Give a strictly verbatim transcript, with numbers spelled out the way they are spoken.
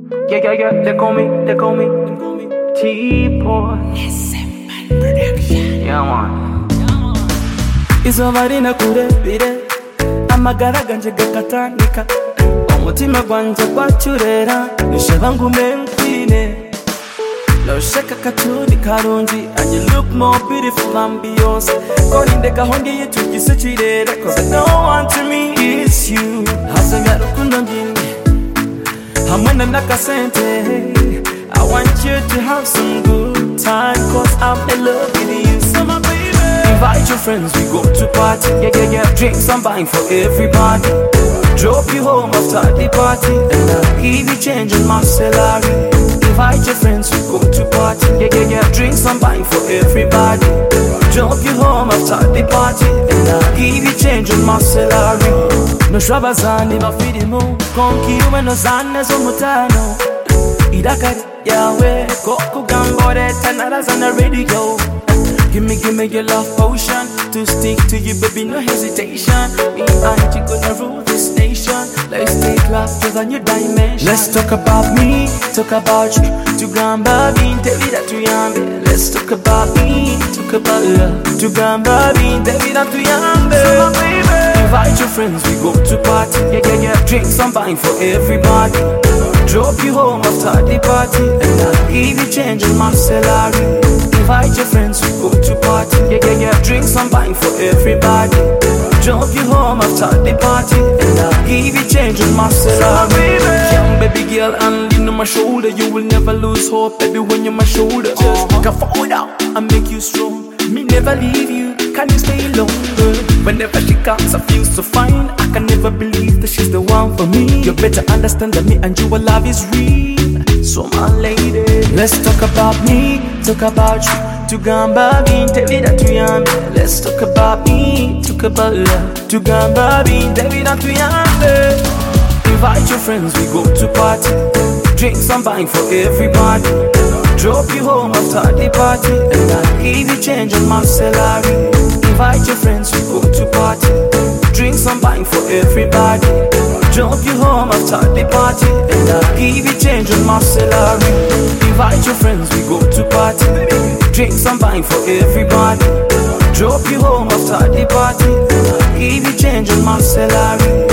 Yeah, yeah, yeah, they call me, they call me T-Boy. Yeah, man. Izuba rinakurebire amagara ganje gakatanika umutima gwanje gwacurera nishaba ngume nkwine loshaka katuni karungi and you look more beautiful than Beyonce korinde gahongiye tugise kirere cause I don't want to me it's you hasenga rukundo ngindi hamwe nakasente I want you to have some good time cause I'm in love with you so my baby. Invite your friends, we go to party. Yeah, yeah, yeah. Drinks I'm buying for everybody. Drop you home after the party, and I'll give you change on my salary. Invite your friends, we go to party. Yeah, yeah, yeah. Drinks I'm buying for everybody. Drop you home after the party, and I'll give you change on my salary. No shabazani mafirimu, konki uwe no zane zomutano. Idakari yawe, koko gambore tanaraza na radio. Give me, give me your love potion to stick to you, baby, no hesitation. Me and you gonna rule this nation. Let's take love to the new dimension. Let's talk about me, talk about you. To gamba bin tevida tu yambe. Let's talk about me, talk about love. To gamba bin tevida tu yambe. So my baby, invite your friends, we go to party. Yeah, yeah, yeah. Drinks I'm buying for everybody. Drop you home after the party, and I'll give you change on my salary. Invite your friends, we go to party. Yeah, yeah, yeah. Drinks I'm buying for everybody. Drop you home after the party, and I'll give you change on my salary. Young baby girl, and lean on my shoulder. You will never lose hope, baby, when you're my shoulder. Just uh-huh. Can fall down and make you strong. Me never leave you, can you stay longer? Whenever she comes, I feel so fine. I can never believe that she's the one for me. You better understand that me and you, our love is real. So my lady, let's talk about me, talk about you. Tugamba bin tevida tuyambe. Let's talk about me, talk about love. Tugamba bin tevida tuyambe. Invite your friends, we go to party. Drinks I'm buying for everybody. Drop you home after the party, and I'll give you change on my salary. Invite your friends, we go to party. Drinks I'm buying for everybody. Drop you home after the party, and I'll give you change on my salary. Invite your friends, we go to party. Drinks I'm buying for everybody. Drop you home after the party, and I'll give you change on my salary.